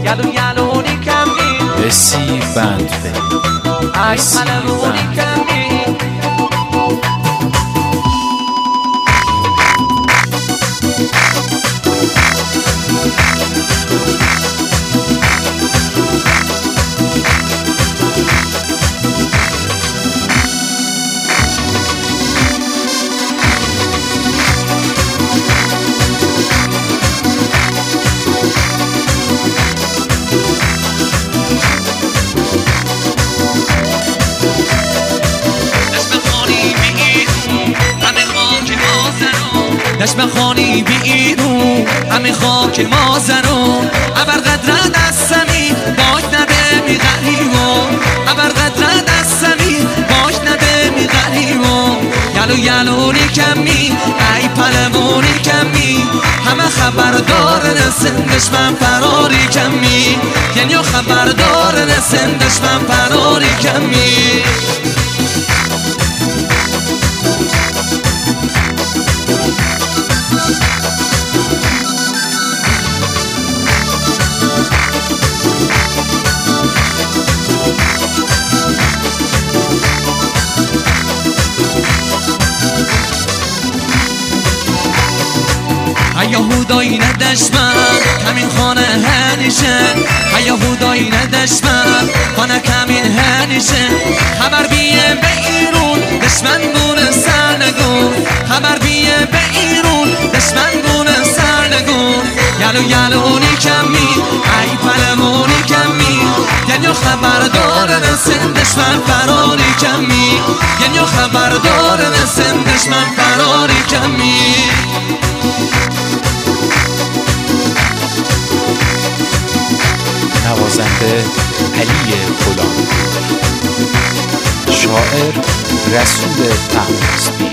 یلو یلونی کمی بسی بند به ای پلمونی کمی نشم خانی بی ایرون همه خاک مازرون ابر قدر دستمی باش نده می غریبون ابر قدر دستمی باش نده می غریبون یلو یلونی کمی ای پلمونی کمی همه خبردار نسندش من فراری کمی یعنی خبردار نسندش من فراری کمی یهودایی ندشمن همین خانه هنیشه یهودایی ندشمن خانه کمین هنیشه خبر بیه به ایرون دشمن بونه سر نگون خبر بیه به ایرون دشمن بونه سر نگون یلو یلونی کمی ای پلمونی کمی یعنی خبردار نسن دشمن فراری کمی یعنی خبردار نسن دشمن فراری کمی نوازنده علی غلام، شاعر رسول طهماسبی.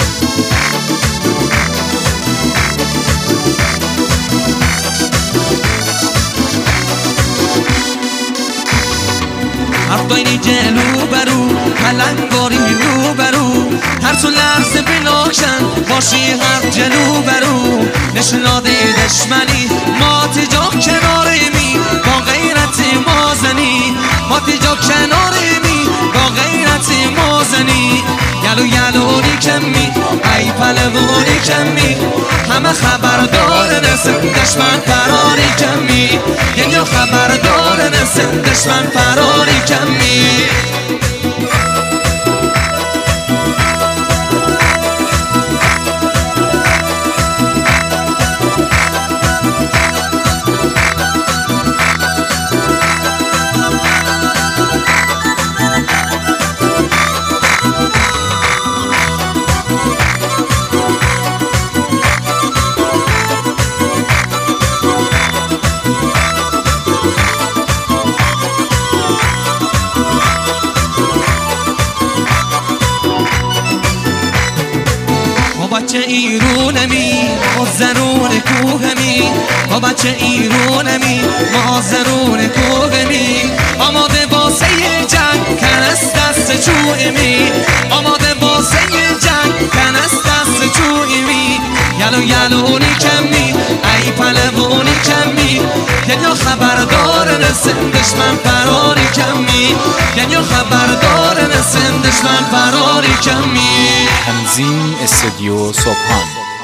حرفایی جلو برو پلنگاری رو برو ترس و لرز بناکشن باشی هر جلو برو نشناده دشمنی ما تجا کناره می با غیرت مازنی ما تجا کناره می با غیرت مازنی یلو یلونی کمی ای پلمونی کمی همه خبردار نسن دشمن فراری کمی یعنی خبردار نسن دشمن فراری کمی بچه ایرونمی ما زرون کوهمی ما بچه ایرونمی ما زرون کوهمی آماده واسه جنگ کنست دست چویمی آماده واسه جنگ کنست دست چویمی یلو یلونی کمی ای پلمونی کمی یعنی خبردار نسن دشمن فراری کمی یعنی خبردار نسن دشمن فراری کمی تنظیم استودیو صبحان.